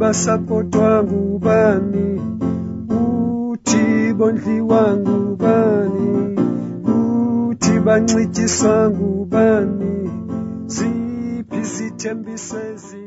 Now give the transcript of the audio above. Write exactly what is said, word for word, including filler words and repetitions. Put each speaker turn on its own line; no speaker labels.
support wangu bani, uthi bondli wangu bani, uthi bancitshi sangu bani, ziphi zithembiso ezi